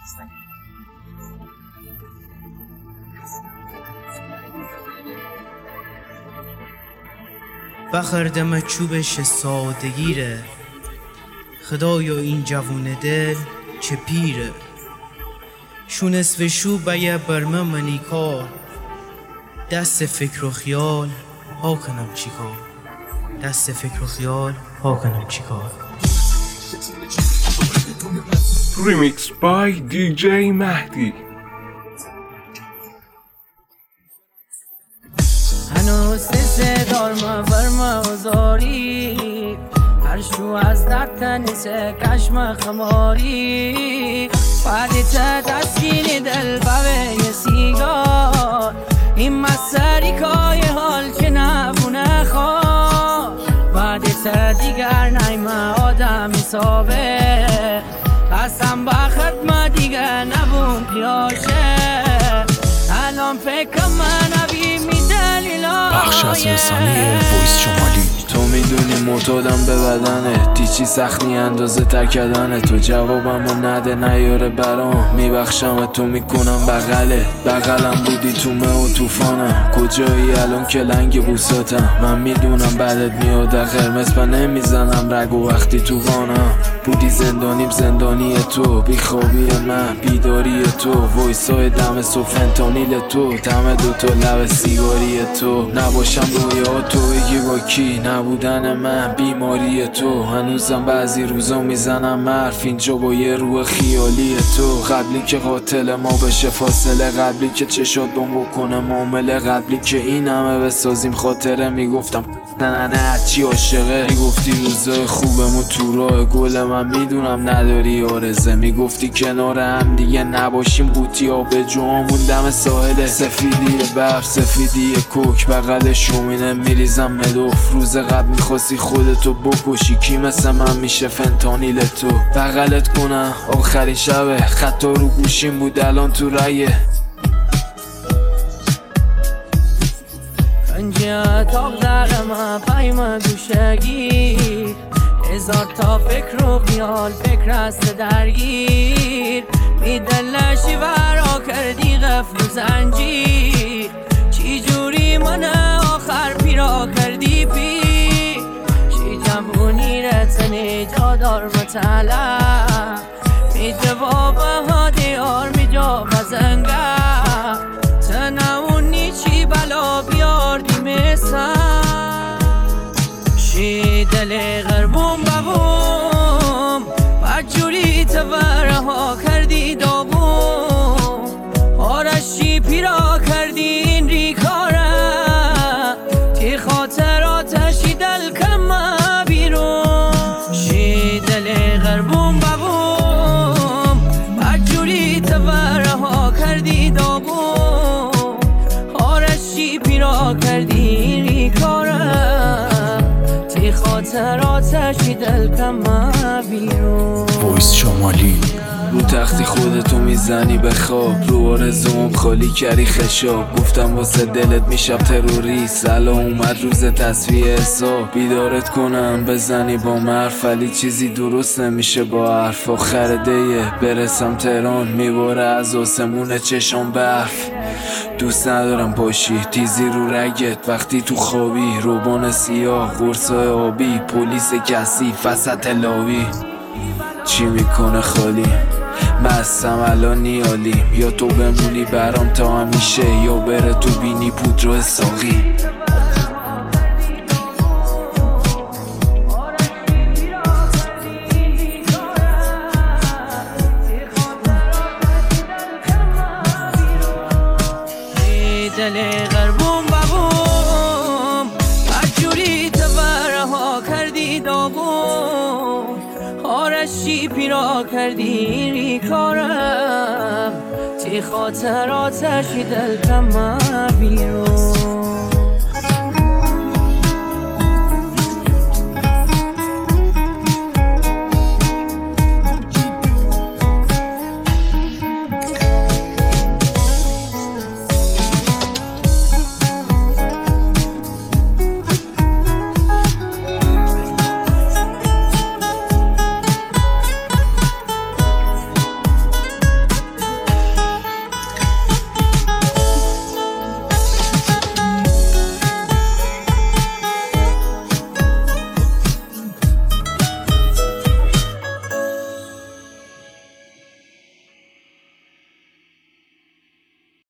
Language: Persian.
بخر دم چوبش سادگیره، خدایا این جوون دل چه پیره. شو نصف شو بیه برمه منی کار، دست فکر و خیال ها کنم چی کار، دست فکر و خیال ها کنم چی کار. Remix by DJ مهدی. هنوز صدار ما فرمازاری، هر شو از درد تنیسه کشم خماری. بعدی تا دستگینی دل بوه یه سیگار، این مسری کای حال که نبونه خواه. بعدی تا دیگر نیمه آدم حسابه، قسم با خدمه دیگر نبون پیاشه. الان فکر من نبی می دلیلای بخش از رسانه وایس شمالی. تو میدونی معتادم به بدنه، دیچی سختی اندازه تکدنه. تو جوابمو نده نیاره برام، میبخشم تو میکنم بغلم بودی تو مه و توفانم. کجایی الان که لنگ بوساتم؟ من میدونم بعدت میاد قرمز و نمیزنم رگو وقتی تو وانم. بودی زندانیم زندانی تو، بیخوابی من بیداری تو، وایسای دم سو فنتانیل تو، دم دوتا لب سیگاری تو. نباشم رویا تو بگی با کی، نبودن من بیماری تو. هنوزم بعضی روزا میزنم حرف اینجا با یه روح خیالی تو. قبلی که قاتل ما بشه فاصله، قبلی که چشات بم بکنه معامله، قبلی که این همه بسازیم خاطره. میگفتم نه چی عاشقه، میگفتی روزای خوبمو تو راه گل من میدونم نداری آرزه. میگفتی کنار هم دیگه نباشیم قوطی آب جوامون دم ساحل. سفیدی برف سفیدی کوک بغل شومینه میریزم مدوف. روز قبل میخواستی خودتو بکشی، کی مثل من میشه فنتانیل تو. بغلت کنم آخرین شبه، خطا رو گوشیم بود الان تو رایه. پنجه تاق در ما پایما گوشگیر، هزار تا فکر و خیال فکر است درگیر. میدلشی ورا کردی غفل و زنجیر، چی جوری من آخر پیرا کردی پیر. چی جوونی رتنی جادار مطلع، می جواب ها دیار می جا بزنگه. تنمونی چی بلا بیاردی مثل شی دل غربون ببوم، بجوری تبره ها کردی داغون. آرشی پیرا کردی این ریکاره، تی خاطراتشی دل کم بیرون. شی دل غربون ببوم، بجوری تبره ها کردی داغون. آرشی پیرا کردی این ریکاره، خاطراتشی دل کم بیرون. وایس شمالی. رو تختی خودتو میزنی به خواب، رو آرزوم خالی کردی خشاب. گفتم واسه دلت میشم تروریست، الان اومد روز تصفیه حساب. بیدارت کنم بزنی با مرف، ولی چیزی درست نمیشه با حرف. آخر دیه برسم تهران، میباره از آسمون چشام برف. دوست ندارم باشی تیزی رو رگت وقتی تو خوابی. روبان سیاه قرصای آبی، پلیس کثیف وسط لاوی. چی میکنه خالی مستم الان نیالیم، یا تو بمونی برام تا همیشه، یا بره تو بینی پودر ساقی. دل غربون ببوم، بجوری تبره ها کردی داغون. آرشی پیرا کردی ریکارم، تی خاطراتشی دل کم بیرون.